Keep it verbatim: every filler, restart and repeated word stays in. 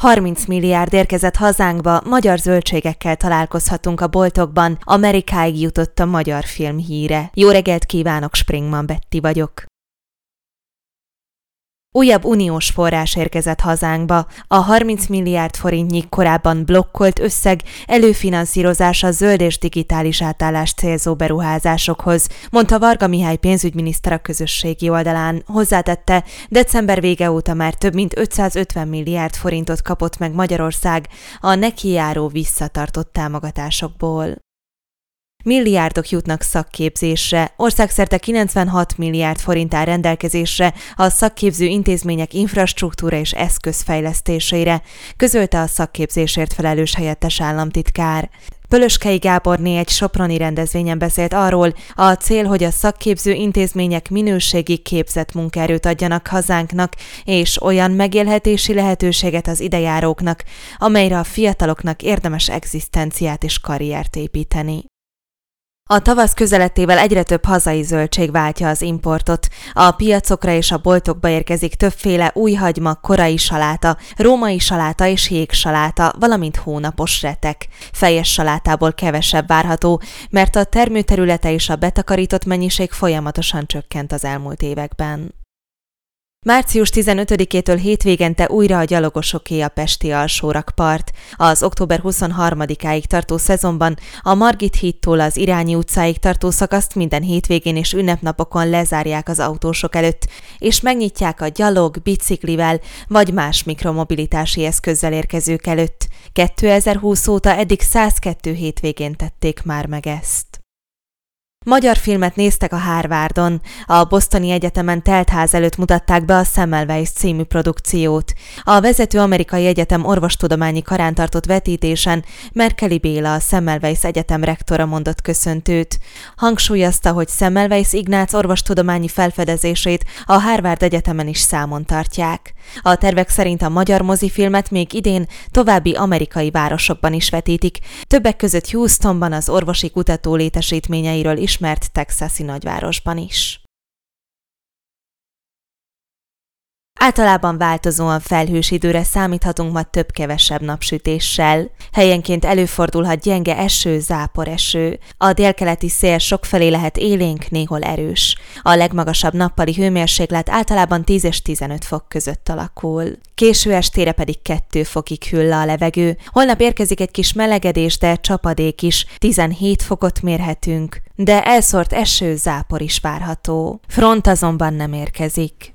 harminc milliárd érkezett hazánkba, magyar zöldségekkel találkozhatunk a boltokban, Amerikáig jutott a magyar film híre. Jó reggelt kívánok, Springman Betty vagyok. Újabb uniós forrás érkezett hazánkba. A harminc milliárd forintnyi korábban blokkolt összeg előfinanszírozása zöld és digitális átállást célzó beruházásokhoz, mondta Varga Mihály pénzügyminiszter a közösségi oldalán. Hozzátette, december vége óta már több mint ötszázötven milliárd forintot kapott meg Magyarország a neki járó visszatartott támogatásokból. Milliárdok jutnak szakképzésre, országszerte kilencvenhat milliárd forint áll rendelkezésre a szakképző intézmények infrastruktúra és eszközfejlesztésére, közölte a szakképzésért felelős helyettes államtitkár. Pölöskei Gáborné egy soproni rendezvényen beszélt arról, a cél, hogy a szakképző intézmények minőségi képzett munkaerőt adjanak hazánknak, és olyan megélhetési lehetőséget az idejáróknak, amelyre a fiataloknak érdemes egzisztenciát és karriert építeni. A tavasz közelettével egyre több hazai zöldség váltja az importot. A piacokra és a boltokba érkezik többféle új hagyma, korai saláta, római saláta és jégsaláta, valamint hónapos retek. Fejes salátából kevesebb várható, mert a termőterülete és a betakarított mennyiség folyamatosan csökkent az elmúlt években. március tizenötödikétől hétvégente újra a gyalogosoké a pesti alsórakpart. Az október huszonharmadikáig tartó szezonban a Margit hídtól az Irányi utcáig tartó szakaszt minden hétvégén és ünnepnapokon lezárják az autósok előtt, és megnyitják a gyalog, biciklivel vagy más mikromobilitási eszközzel érkezők előtt. kétezer-húsz óta eddig százkettő hétvégén tették már meg ezt. Magyar filmet néztek a Harvardon. A Bostoni Egyetemen teltház előtt mutatták be a Semmelweis című produkciót. A vezető amerikai egyetem orvostudományi karán tartott vetítésen Merkeli Béla, a Semmelweis Egyetem rektora mondott köszöntőt. Hangsúlyozta, hogy Semmelweis Ignác orvostudományi felfedezését a Harvard Egyetemen is számon tartják. A tervek szerint a magyar mozifilmet még idén további amerikai városokban is vetítik, többek között Houstonban, az orvosi kutató létesítményeiről ismert texasi nagyvárosban is. Általában változóan felhős időre számíthatunk ma több-kevesebb napsütéssel. Helyenként előfordulhat gyenge eső, záporeső. A délkeleti szél sokfelé lehet élénk, néhol erős. A legmagasabb nappali hőmérséklet általában tíz és tizenöt fok között alakul. Késő estére pedig kettő fokig hűl le a levegő. Holnap érkezik egy kis melegedés, de csapadék is. tizenhét fokot mérhetünk, de elszórt eső, zápor is várható. Front azonban nem érkezik.